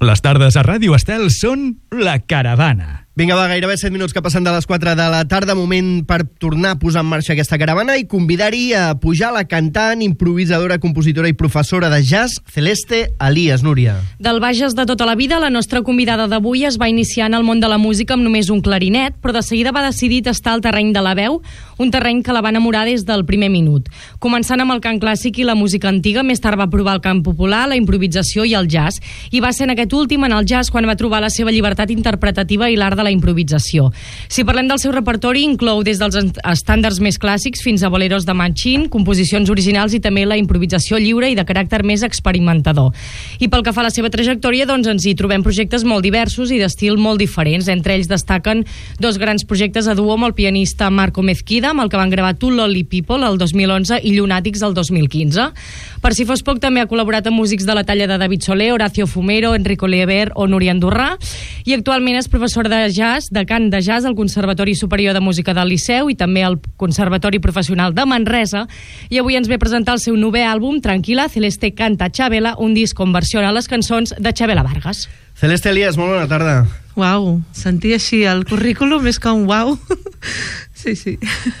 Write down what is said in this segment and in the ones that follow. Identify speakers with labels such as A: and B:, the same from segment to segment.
A: Les tardes a Ràdio Estel són La Caravana.
B: Vinga, va, gairebé 7 minuts que passen de les 4 de la tarda, moment per tornar a posar en marxa aquesta caravana i convidar-hi a pujar la cantant, improvisadora, compositora i professora de jazz, Celeste Elias. Núria.
C: Del Bages de tota la vida, la nostra convidada d'avui es va iniciar en el món de la música amb només un clarinet, però de seguida va decidir tastar el terreny de la veu, un terreny que la va enamorar des del primer minut. Començant amb el cant clàssic i la música antiga, més tard va provar el cant popular, la improvisació i el jazz, i va ser en aquest últim, en el jazz, quan va trobar la seva llibertat interpretativa i l'art de la improvisació. Si parlem del seu repertori, inclou des dels estàndards més clàssics fins a boleros de Machín, composicions originals i també la improvisació lliure i de caràcter més experimentador. I pel que fa a la seva trajectòria, doncs ens hi trobem projectes molt diversos i d'estil molt diferents. Entre ells destaquen dos grans projectes a duo amb el pianista Marco Mezquida, amb el que van gravar Two Lonely People el 2011 i Llunàtics el 2015. Per si fos poc, també ha col·laborat amb músics de la talla de David Soler, Horacio Fumero, Enrico Lieber o Núria Andorrà, i actualment és professor de jazz, de cant de jazz al Conservatori Superior de Música del Liceu i també al Conservatori Professional de Manresa, i avui ens ve a presentar el seu novè àlbum, Tranquila, Celeste canta Chavela, un disc on versiona les cançons de Chavela Vargas.
B: Celeste Elias, molt bona tarda.
D: Uau, sentir així el currículum és com uau. Sí, sí.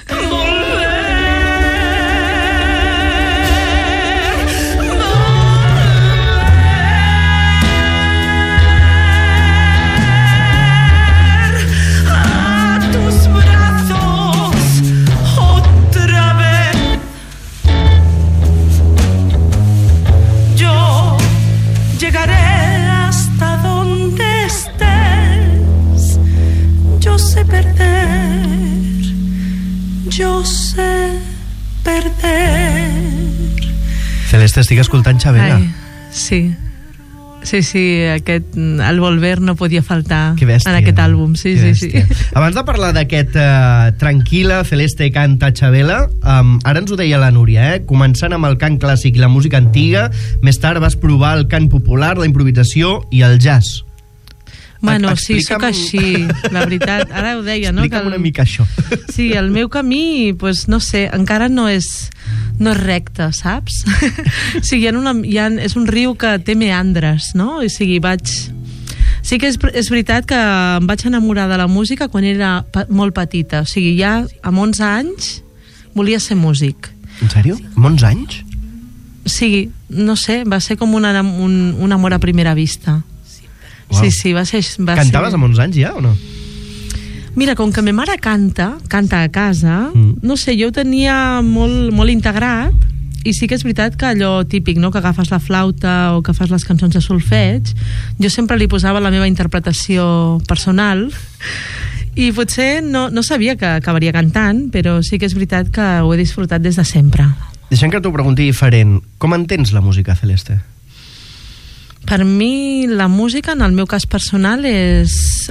D: Jo sé perder.
B: Celeste, estic escoltant Chavela.
D: Ai, sí. Sí, el Volver no podia faltar
B: bèstia,
D: en aquest àlbum. Sí.
B: Abans de parlar d'aquest Tranquila, Celeste canta Chavela, ara ens ho deia la Núria, començant amb el cant clàssic i la música antiga, més tard vas provar el cant popular, la improvisació i el jazz.
D: Bueno, sí, sóc així, la veritat. Ara ho deia, no?
B: Explica'm una mica això.
D: Sí, el meu camí, pues, no sé, encara no és recte, saps? O sigui, és un riu que té meandres, no? O sigui, sí que és veritat que em vaig enamorar de la música quan era molt petita. O sigui, ja amb 11 anys volia ser músic.
B: En sèrio? Amb 11 anys?
D: Sí, no sé, va ser com un amor a primera vista.
B: Wow.
D: Sí, va ser...
B: Cantaves amb 11 anys ja o no?
D: Mira, com que ma mare canta a casa, no sé, jo ho tenia molt integrat, i sí que és veritat que allò típic, no?, que agafes la flauta o que fas les cançons de solfeig, jo sempre li posava la meva interpretació personal, i potser no sabia que acabaria cantant, però sí que és veritat que ho he disfrutat des de sempre.
B: Deixem que t'ho pregunti diferent. Com entens la música, Celeste?
D: Per mi la música, en el meu cas personal, és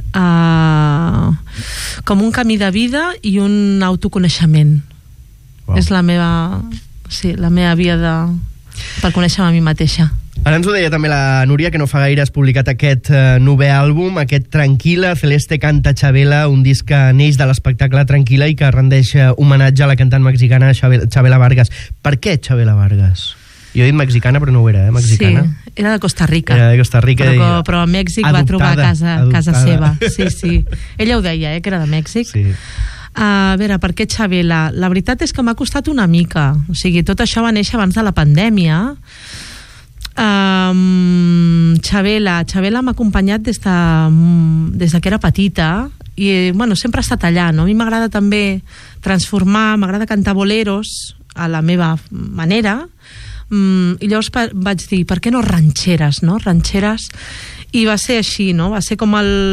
D: com un camí de vida i un autoconeixement. Wow. És la meva via per conèixer-me a mi mateixa.
B: Ara ens ho deia també la Núria, que no fa gaire has publicat aquest novè àlbum, aquest Tranquila, Celeste canta Chavela, un disc que neix de l'espectacle Tranquila i que rendeix homenatge a la cantant mexicana Chavela Vargas. Per què Chavela Vargas? Jo he dit mexicana, però no ho era, mexicana.
D: Sí, era de Costa Rica.
B: Era de Costa Rica.
D: Però a Mèxic va trobar casa seva. Sí. Ella ho deia, que era de Mèxic. Sí. A veure, per què Chavela? La veritat és que m'ha costat una mica. O sigui, tot això va néixer abans de la pandèmia. Chavela m'ha acompanyat des de que era petita i, bueno, sempre ha estat allà, no? A mi m'agrada també transformar, m'agrada cantar boleros a la meva manera, i llavors vaig dir, per què no ranxeres, no? Ranxeres, i va ser així, no? Va ser com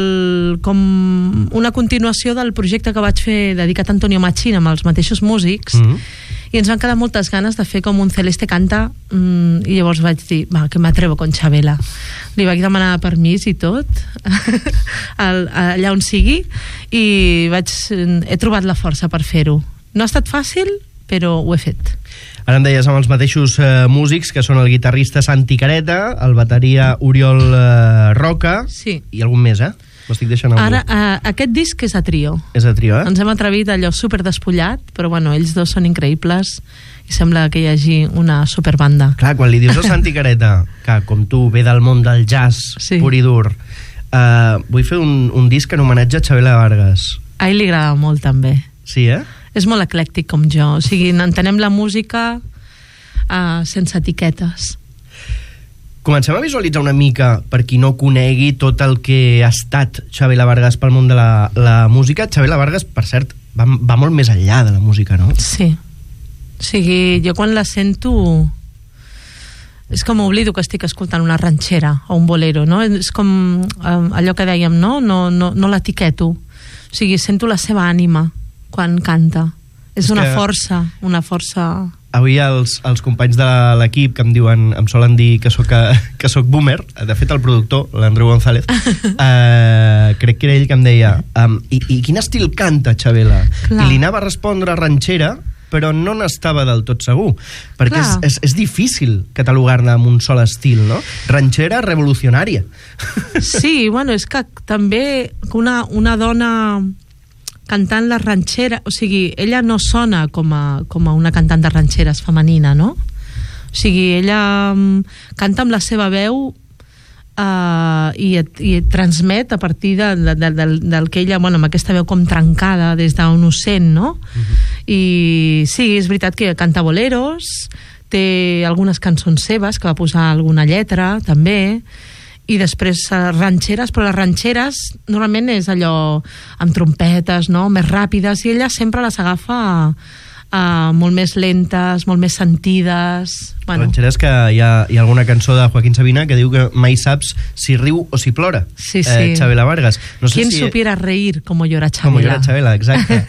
D: una continuació del projecte que vaig fer dedicat a Antonio Machín amb els mateixos músics, i ens van quedar moltes ganes de fer com un Celeste canta, i llavors vaig dir, va, que m'atrevo con Chavela. Li vaig demanar permís i tot allà on sigui, i he trobat la força per fer-ho. No ha estat fàcil, però ho he fet.
B: Ara em deies amb els mateixos músics, que són el guitarrista Santi Careta, el bateria Oriol Roca,
D: sí,
B: i algun més, M'estic deixant algú.
D: Ara, aquest disc és a trio.
B: És a trio,
D: Ens hem atrevit allò super despullat, però bueno, ells dos són increïbles i sembla que hi hagi una superbanda.
B: Clar, quan li dius a Santi Careta, que com tu ve del món del jazz pur i dur, vull fer un disc en homenatge a Chavela Vargas.
D: A ell li agrada molt també.
B: Sí,
D: És molt eclèctic com jo, o sigui, entenem la música sense etiquetes.
B: Comencem a visualitzar una mica, per qui no conegui tot el que ha estat Chavela Vargas pel món de la música. Chavela Vargas, per cert, va molt més enllà de la música, no?
D: Sí. O sigui, jo quan la sento és com oblido que estic escoltant una ranxera o un bolero, no? És com allò que dèiem, no l'etiqueto. O sigui, sento la seva ànima quan canta. És una força. Avui els companys de l'equip que em solen dir que soc boomer, de fet el productor, l'Andreu González, crec que era ell que em deia i quin estil canta Chavela? I li anava a respondre ranxera, però no n'estava del tot segur, perquè és difícil catalogar-ne amb un sol estil, no? Ranxera revolucionària. Sí, bueno, és que també una dona cantant la ranxera, o sigui, ella no sona com a una cantant de ranxeres femenina, no? O sigui, ella canta amb la seva veu i transmet a partir del que ella, bueno, amb aquesta veu com trencada des d'un ocent, no? I sí, és veritat que canta boleros, té algunes cançons seves que va posar alguna lletra també, i després ranxeres, però les ranxeres normalment és allò amb trompetes, no? Més ràpides, i ella sempre les agafa molt més lentes, molt més sentides. Bueno.
B: Ranxeres que hi ha alguna cançó de Joaquín Sabina que diu que mai saps si riu o si plora.
D: Sí.
B: Chavela Vargas. No sé
D: ¿Quién supiera reír como llora Chavela?
B: Como llora Chavela, exacte.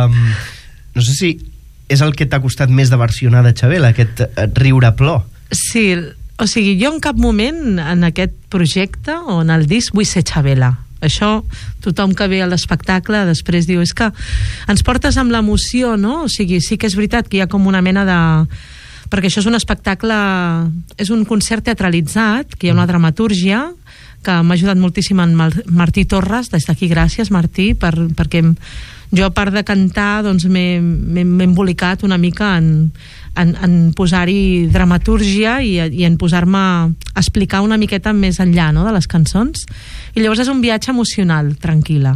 B: No sé si és el que t'ha costat més de versionar de Chavela, aquest riure plor.
D: Sí, o sigui, jo en cap moment en aquest projecte o en el disc vull ser Chavela. Això tothom que ve a l'espectacle després diu, és que ens portes amb l'emoció, no? O sigui, sí que és veritat que hi ha com una mena de... perquè això és un espectacle, és un concert teatralitzat, que hi ha una dramatúrgia que m'ha ajudat moltíssim en Martí Torres, des d'aquí gràcies Martí, perquè jo a part de cantar doncs m'he embolicat una mica en posar-hi dramatúrgia i en posar-me a explicar una miqueta més enllà, no?, de les cançons, i llavors és un viatge emocional, tranquil·la,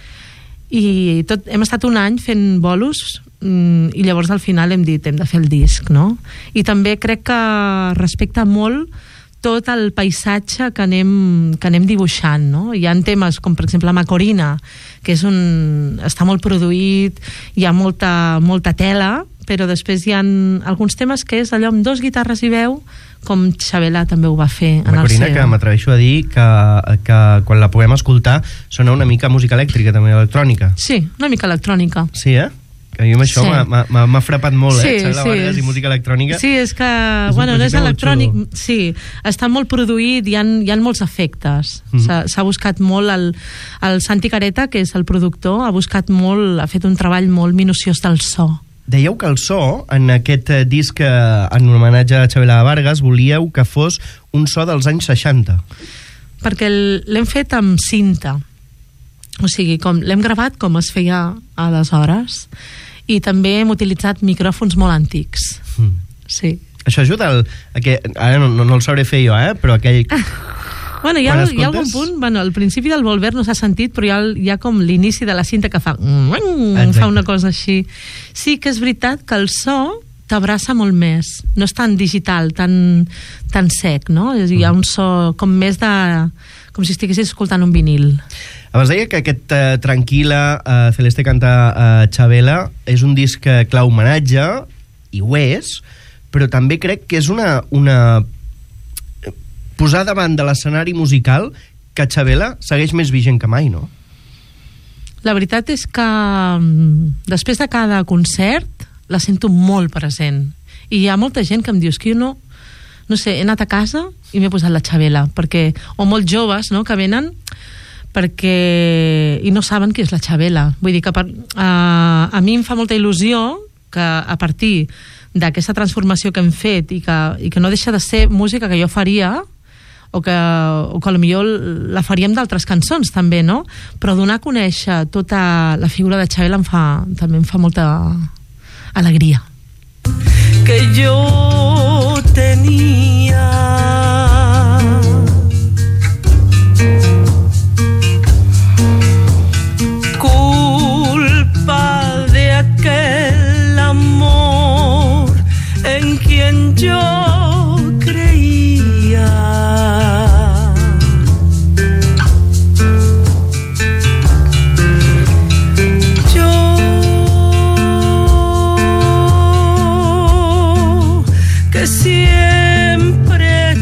D: i hem estat un any fent bolos i llavors al final hem dit hem de fer el disc, no? I també crec que respecta molt tot el paisatge que anem dibuixant, no? Hi ha temes com per exemple Macorina, que està molt produït, hi ha molta tela, però després hi ha alguns temes que és allò amb 2 guitarres i veu, com Chavela també ho va fer en el seu.
B: Macorina, que m'atreveixo a dir que quan la puguem escoltar sona una mica música elèctrica, també electrònica.
D: Sí, una mica electrònica.
B: Sí, que a mi això m'ha frapat molt, Chavela Vargas i música electrònica.
D: Sí, és que, bueno, no és electrònic, sí, està molt produït, hi ha molts efectes. S'ha buscat molt, el Santi Careta, que és el productor, ha fet un treball molt minuciós del so.
B: Dèieu que el so, en aquest disc en homenatge a Chavela Vargas, volíeu que fos un so dels anys 60.
D: Perquè l'hem fet amb cinta. O sigui, l'hem gravat com es feia aleshores, i també hem utilitzat micròfons molt antics. Sí.
B: Això ajuda a que... Ara no el sabré fer jo, però aquell...
D: Bueno, hi ha algun punt, al principi del Volver no s'ha sentit, però hi ha com l'inici de la cinta que fa una cosa així. Sí que és veritat que el so t'abraça molt més, no és tan digital, tan sec, no? Hi ha un so com més de... com si estiguessis escoltant un vinil.
B: Abans deia que aquest Tranquila, Celeste canta Chavela, és un disc clau homenatge, i ho és, però també crec que és una posar davant de l'escenari musical que Chavela segueix més vigent que mai, no?
D: La veritat és que després de cada concert la sento molt present, i hi ha molta gent que em diu que jo no sé, he anat a casa i m'he posat la Chavela, o molts joves, no?, que venen i no saben qui és la Chavela. Vull dir que a mi em fa molta il·lusió que a partir d'aquesta transformació que hem fet i que no deixa de ser música que jo faria o que potser la faríem d'altres cançons també, no? Però donar a conèixer tota la figura de Chabela també em fa molta alegria. Que yo tenía culpa de aquel amor en quien yo creía. Siempre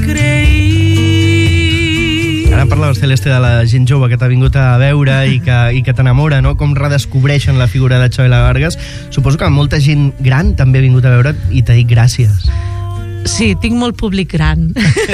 D: creí.
B: Ara parla Celeste de la gent jove que t'ha vingut a veure i que t'enamora, no? Com redescobreixen la figura de Chabela Vargas. Suposo que molta gent gran també ha vingut a veure i t'ha dit gràcies.
D: Sí, tinc molt públic gran.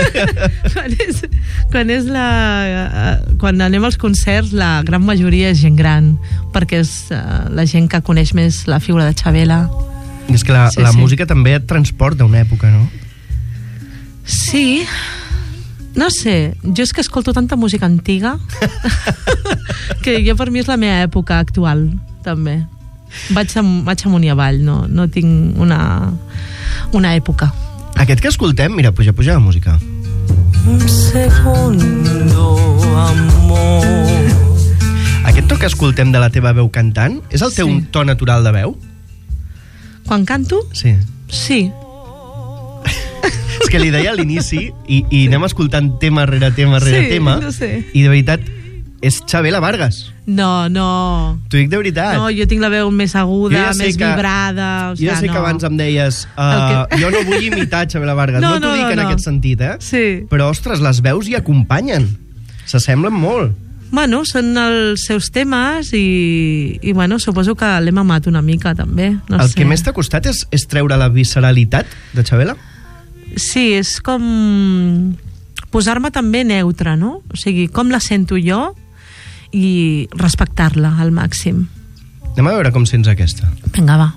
D: Quan anem als concerts, la gran majoria és gent gran, perquè és la gent que coneix més la figura de Chabela.
B: I és que la música també et transporta a una època, no?
D: Sí, no sé, jo és que escolto tanta música antiga que jo per mi és la meva època actual, també. Vaig amunt i avall, no tinc una època.
B: Aquest que escoltem, mira, puja la música.
D: Un segundo amor.
B: Aquest to que escoltem de la teva veu cantant, és el teu to natural de veu?
D: Quan canto?
B: Sí.
D: Sí.
B: És que li deia a l'inici i anem escoltant tema rere tema rere tema,
D: no sé.
B: I de veritat és Chabela Vargas.
D: No.
B: T'ho dic de veritat.
D: No, jo tinc la veu més aguda, més vibrada.
B: Jo ja sé que abans em deies jo no vull imitar Chabela Vargas. No t'ho dic en aquest sentit,
D: Sí.
B: Però, ostres, les veus hi acompanyen. S'assemblen molt.
D: Bueno, són els seus temes i bueno, suposo que l'hem amat una mica també.
B: El que més t'ha costat és treure la visceralitat de Chabela?
D: Sí, és com posar-me també neutra, no? O sigui, com la sento jo i respectar-la al màxim.
B: Anem a veure com sents aquesta.
D: Vinga, va.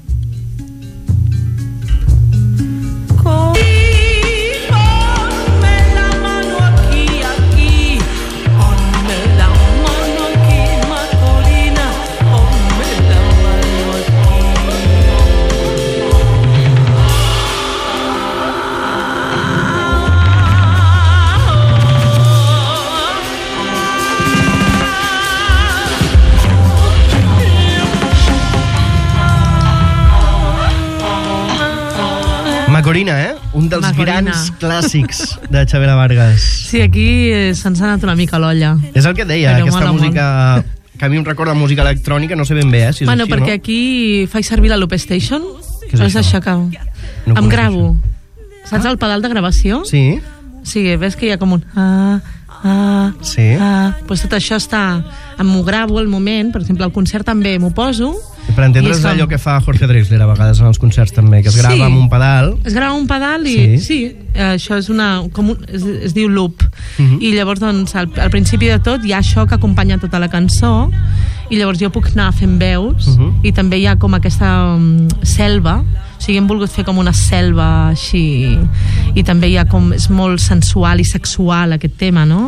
B: Macorina, un dels grans clàssics de Chabela Vargas.
D: Sí, aquí se'ns ha anat una mica l'olla.
B: És el que et deia, aquesta música que a mi em recorda música electrònica, no sé ben bé, si és
D: bueno,
B: així,
D: perquè
B: no?
D: aquí faig servir la Loop Station.
B: Què és això?
D: Que
B: No
D: em gravo. Saps el pedal de gravació?
B: Sí.
D: Sí, ves que hi ha com un...
B: Sí.
D: Pues tot això està... M'ho gravo al moment, per exemple, al concert també m'ho poso.
B: I per entendre's com... allò que fa Jorge Drexler a vegades en els concerts també, que es grava amb un pedal.
D: Es grava un pedal i... Sí, això és es diu loop. I llavors, doncs, al principi de tot hi ha això que acompanya tota la cançó i llavors jo puc anar fent veus i també hi ha com aquesta selva. O sigui, hem volgut fer com una selva així i també hi ha com... És molt sensual i sexual aquest tema, no?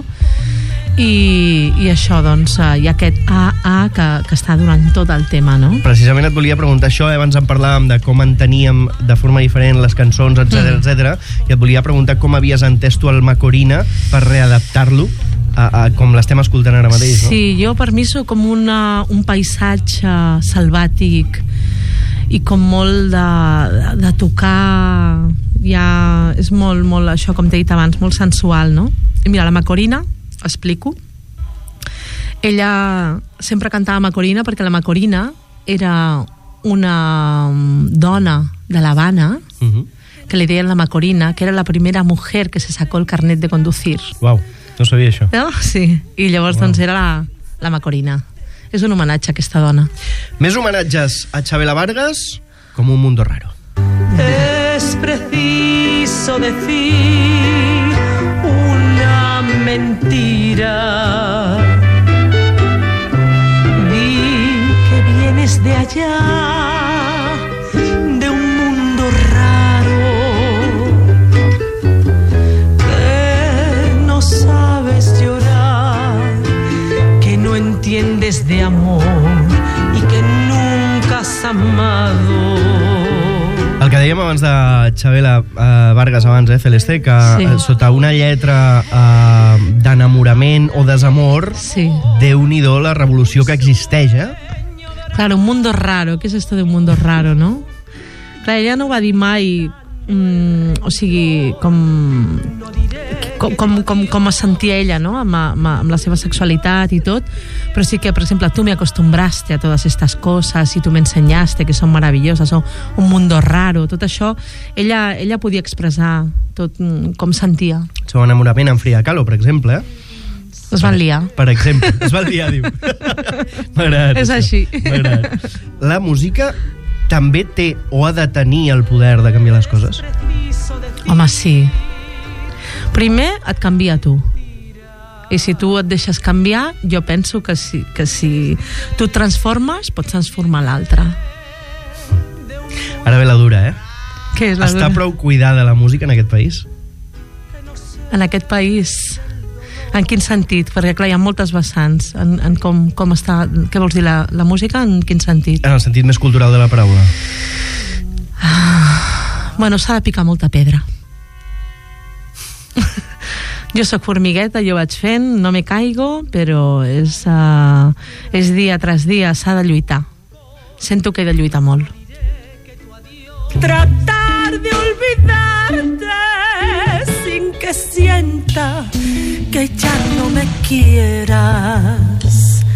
D: I això, doncs, hi ha aquest que està durant tot el tema, no?
B: Precisament et volia preguntar això, abans en parlàvem de com enteníem de forma diferent les cançons, etc. I et volia preguntar com havies entès tu el Macorina per readaptar-lo a com l'estem escoltant ara mateix, no?
D: Sí, jo per mi soc com un paisatge selvàtic i com molt de tocar, ja és molt, això com t'he dit abans, molt sensual, no? I mira, la Macorina, explico, ella sempre cantava Macorina perquè la Macorina era una dona de l'Havana que li deien la Macorina, que era la primera mujer que se sacó el carnet de conducir.
B: Uau, no sabia això.
D: No? Sí, i llavors doncs era la Macorina. És un homenatge a aquesta dona.
B: Més homenatges a Chabela Vargas com un mundo raro.
D: Es preciso decir una mentira. Di que vienes de allá, de un mundo raro, que no sé miles de amor y que nunca has amado.
B: El que dèiem abans de Chabela Vargas, abans, Celeste, que
D: Sí.
B: sota una lletra d'enamorament o desamor,
D: Sí.
B: Déu-n'hi-do la revolució que existeix,
D: Claro, un mundo raro. ¿Qué es esto de un mundo raro, no? Clar, ella no va dir mai... o sigui, com es sentia ella, no? amb la seva sexualitat i tot, però sí que, per exemple, tú me acostumbraste a todas estas cosas y tú me enseñaste que son maravillosas, o un mundo raro, tot això ella podia expressar tot com sentia.
B: El seu enamorament amb Frida Kahlo, per exemple,
D: Es van liar.
B: Per exemple, es van liar, diu. M'agrada.
D: És així.
B: M'agrada. La música també té o ha de tenir el poder de canviar les coses?
D: Home, sí. Primer et canvia tu. I si tu et deixes canviar, jo penso que si tu et transformes, pots transformar l'altre.
B: Ara ve la dura,
D: Què és la
B: Està
D: dura?
B: prou cuidada la música en aquest país?
D: En aquest país... En quin sentit? Perquè, clar, hi ha moltes vessants en com està... Què vols dir, la música? En quin sentit?
B: En el sentit més cultural de la paraula.
D: Bueno, s'ha de picar molta pedra. Jo sóc formigueta, jo vaig fent, no me caigo, però és dia tras dia, s'ha de lluitar. Sento que he de lluitar molt.
E: Tratar de olvidarte sin que sienta que ya no me quieras.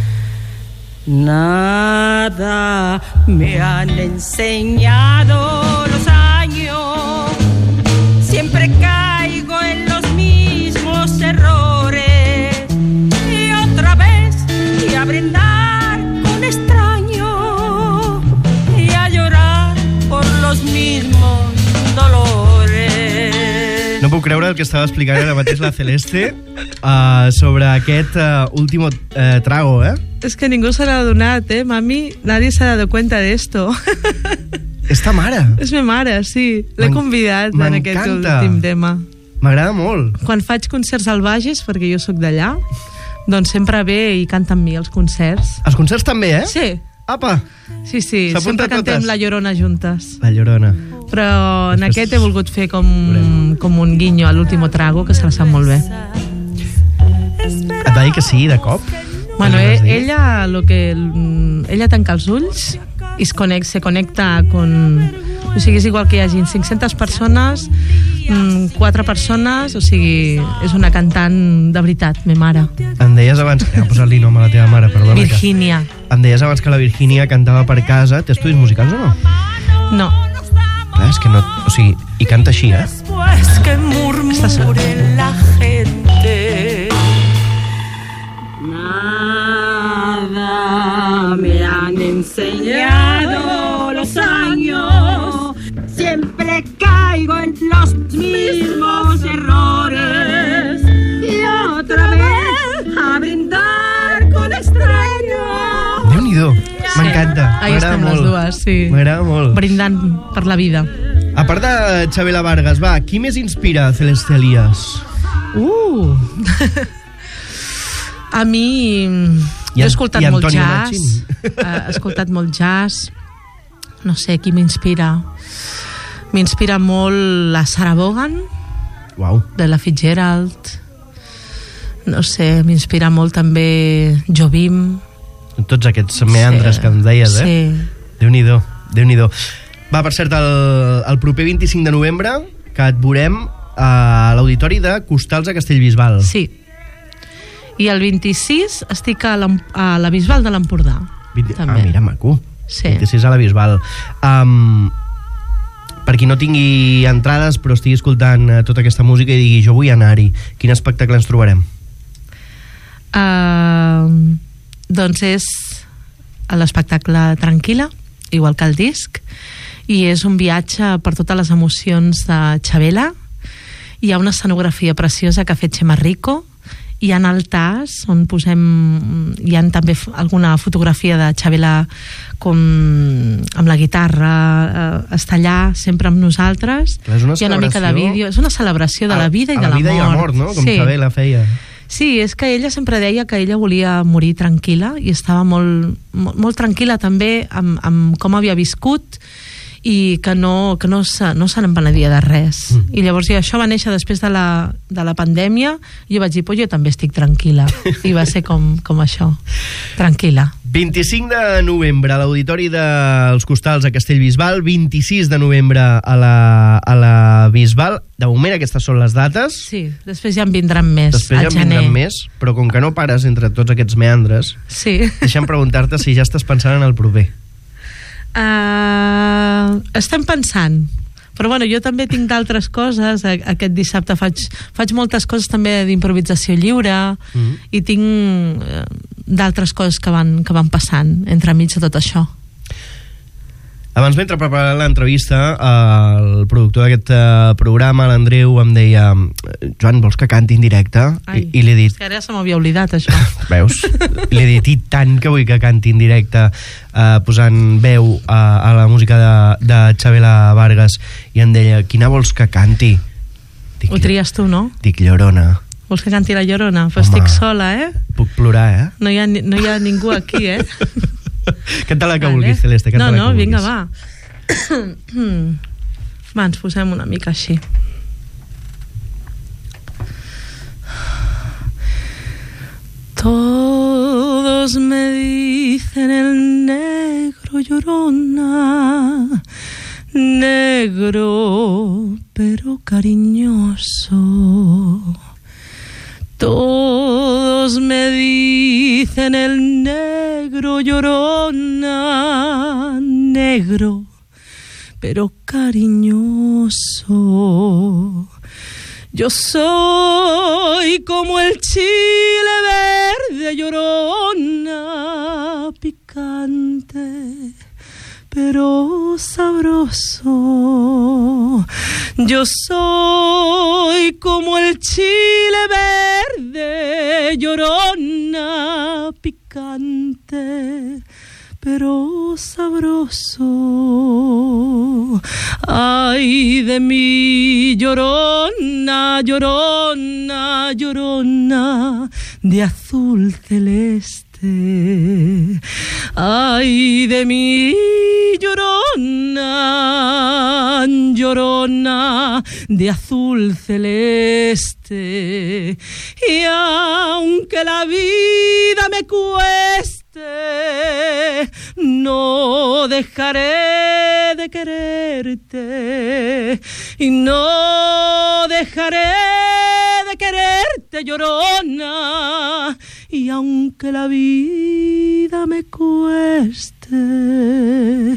E: Nada me han enseñado los años. Siempre caigo en los mismos errores. Y otra vez y a brindar con extraño y a llorar por los mismos dolores.
B: No puc creure el que estava explicant ara mateix la Celeste sobre aquest último trago,
D: Es que ningú se l'ha donat, mami. Nadie se ha dado cuenta de esto.
B: És ta mare.
D: És ma mare, sí. L'he convidat en aquest
B: m'encanta.
D: últim tema.
B: M'agrada molt.
D: Quan faig concerts al Bages, perquè jo sóc d'allà, doncs sempre ve i canta amb mi els concerts.
B: Els concerts també,
D: Sí,
B: Apa,
D: sí.
B: S'apunta
D: Sempre cantem
B: totes.
D: La Llorona juntes.
B: la Llorona.
D: Però en
B: Després-
D: aquest he volgut fer com un guinyo a l'último trago, que se la sap molt bé.
B: Et va dir que sí, de cop?
D: Bueno,
B: Què li vas dir?
D: ella tanca els ulls i se connecta con... O sigui, és igual que hi hagin 500 persones, 4 persones, o sigui, és una cantant de veritat, ma mare.
B: Em deies abans... He posat-li nom a la teva mare, perdona.
D: Virginia.
B: Em deies abans que la Virginia cantava per casa. Té estudis musicals o no?
D: No,
B: Clar, és que no... O sigui, i canta així,
E: Después que murmure la gente, nada me han enseñado los años. Siempre caigo en los mismos errores y otra vez a brindar con extraño.
B: Déu-n'hi-do. M'encanta.
D: ahí
B: M'agrada
D: estem les
B: molt.
D: dues, sí.
B: M'agrada molt.
D: Brindant per la vida.
B: A part de Chabela Vargas, va, qui més inspira Celeste Elias?
D: A mi...
B: I
D: Jo he escoltat
B: i
D: molt
B: Antonio
D: jazz.
B: Machín.
D: He escoltat molt jazz. No sé, qui m'inspira? M'inspira molt la Sarah Vaughan,
B: Uau.
D: de la Fitzgerald. No sé, m'inspira molt també Jobim.
B: Tots aquests meandres que em deies,
D: Sí.
B: Déu-n'hi-do, Déu-n'hi-do. Va, per cert, el proper 25 de novembre, que et veurem a l'auditori de Costals a Castellbisbal.
D: Sí. I el 26 estic a la Bisbal de l'Empordà. també.
B: Mira, maco.
D: Sí.
B: 26 a la Bisbal. Per qui no tingui entrades però estigui escoltant tota aquesta música i digui jo vull anar-hi, quin espectacle ens trobarem?
D: Doncs és l'espectacle Tranquil·la, igual que el disc, i és un viatge per totes les emocions de Chabela. Hi ha una escenografia preciosa que ha fet Xema Rico, hi ha altars on hi ha també alguna fotografia de Chabela amb la guitarra, està allà sempre amb nosaltres.
B: Clar, és una
D: hi ha una mica de
B: celebració.
D: vídeo, és una celebració de la vida i de la mort.
B: A la vida i la mort, no? Com
D: Sí.
B: Chabela feia.
D: Sí, és que ella sempre deia que ella volia morir tranquil·la i estava molt, molt, molt tranquil·la també amb com havia viscut i que no se n'en penedia de res. I llavors això va néixer després de la pandèmia i jo vaig dir, jo també estic tranquil·la. I va ser com això, tranquil·la.
B: 25 de novembre a l'Auditori dels Costals a Castellbisbal, 26 de novembre a la Bisbal. De moment aquestes són les dates.
D: Sí, després ja en vindran més.
B: Després ja en vindran més, però com que no pares entre tots aquests meandres,
D: sí.
B: Deixa'm preguntar-te si ja estàs pensant en el proper.
D: Estem pensant, però bueno, jo també tinc d'altres coses. Aquest dissabte faig moltes coses també d'improvisació lliure i tinc d'altres coses que van passant entremig de tot això.
B: Abans, mentre preparava l'entrevista, el productor d'aquest programa, l'Andreu, em deia: Joan, vols que canti en directe? I li he dit...
D: És que ara se m'havia oblidat, això.
B: Veus? Li he dit, i tant que vull que canti en directe, posant veu a la música de Chabela Vargas. I em deia, quina vols que canti? Dic,
D: ho tries tu, no?
B: Dic, Llorona.
D: Vols que canti la Llorona? Però estic sola,
B: Puc plorar,
D: No hi ha ningú aquí,
B: Canta la que vulguis, Celeste, canta la que vulguis.
D: Vinga, va. Va, ens posem una mica així. Todos me dicen el negro Llorona, negro pero cariñoso. Todos me dicen el negro Llorona, negro pero cariñoso. Yo soy como el chile verde Llorona, picante pero sabroso. Yo soy como el chile verde Llorona, picante pero sabroso. Ay de mí Llorona, Llorona, Llorona de azul celeste. Ay de mí Llorona, Llorona de azul celeste. Y aunque la vida me cueste, no dejaré de quererte y no dejaré de quererte, Llorona. Y aunque la vida me cueste,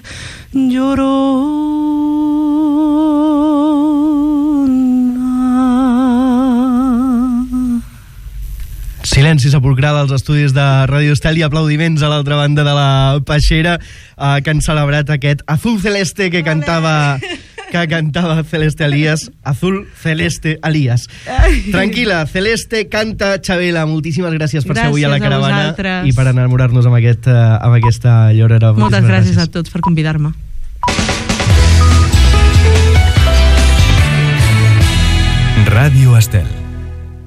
D: Llorona.
B: Silenci sepulcral als estudis de Ràdio Estel i aplaudiments a l'altra banda de la peixera que han celebrat aquest Azul Celeste que cantava Celeste Elías. Azul Celeste Elías. Tranquil·la, Celeste canta Chabela. Moltíssimes gràcies per ser avui a la caravana i per enamorar-nos amb aquesta llorera.
D: Moltes gràcies a tots per convidar-me.
A: Ràdio Estel.